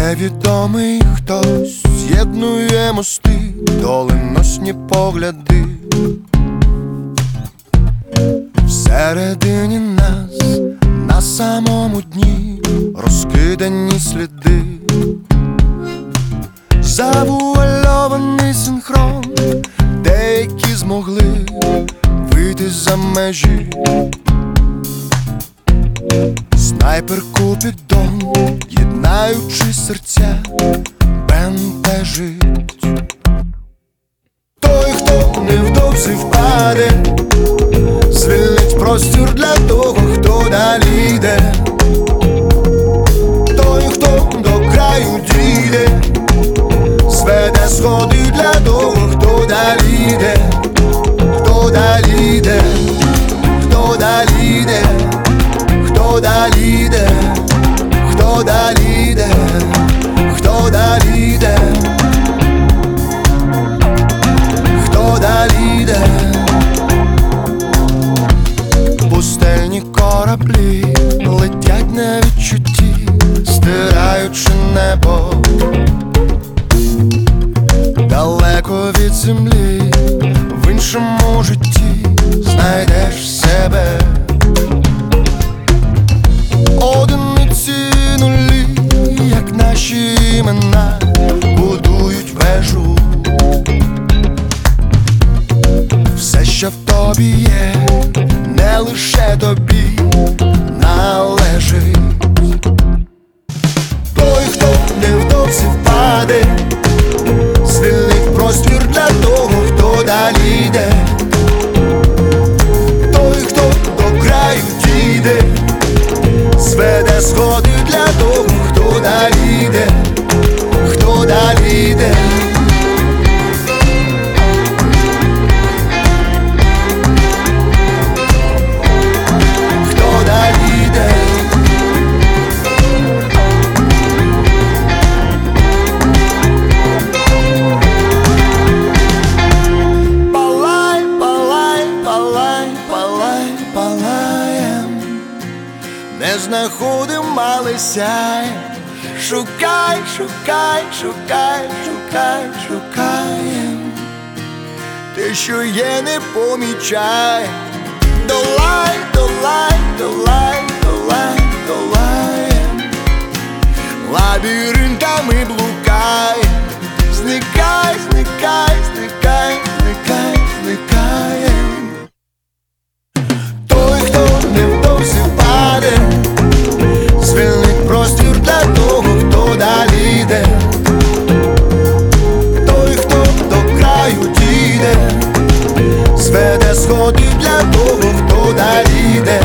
Невідомий хтось з'єднує мости, доленосні погляди. Всередині нас, на самому дні, розкидані сліди. Завуальований синхрон, деякі змогли вийти за межі. Снайпер Купідон, єднаючи серця, бентежить. Той, хто невдовзі впаде, звільнить простір для того, хто далі йде. Той, хто до краю дійде, зведе сходи для того, хто далі йде. Хто далі йде, хто далі йде, хто далі йде, хто далі йде, хто далі йде, хто далі йде. Пустельні кораблі летять на відчутті, стираючи небо. Далеко від землі, в іншому житті знайдеш себе. Одиниці нулі, як наші імена, будують вежу. Все, що в тобі є, не лише тобі належить. Той, хто невдовзі впаде, звільнить простір для того, хто далі йде. Той, хто до краю дійде, зведе сходи для того, хто далі йде, хто далі йде. Хто далі йде. Палай, палай, палай, палай, палаєм. Не знаходим, але сяй. Шукай, шукай, шукай, шукай, шукаєм. Те, що є, не помічай. Долай, долай, долай, долай, долаєм. Лабіринтами блукай. Зникай, зникай, зникай, зникай, зникаєм. Той, хто невдовзі впаде, звільнить простір для того, хто далі йде. Той, хто до краю дійде, зведе сходи для того, хто далі йде.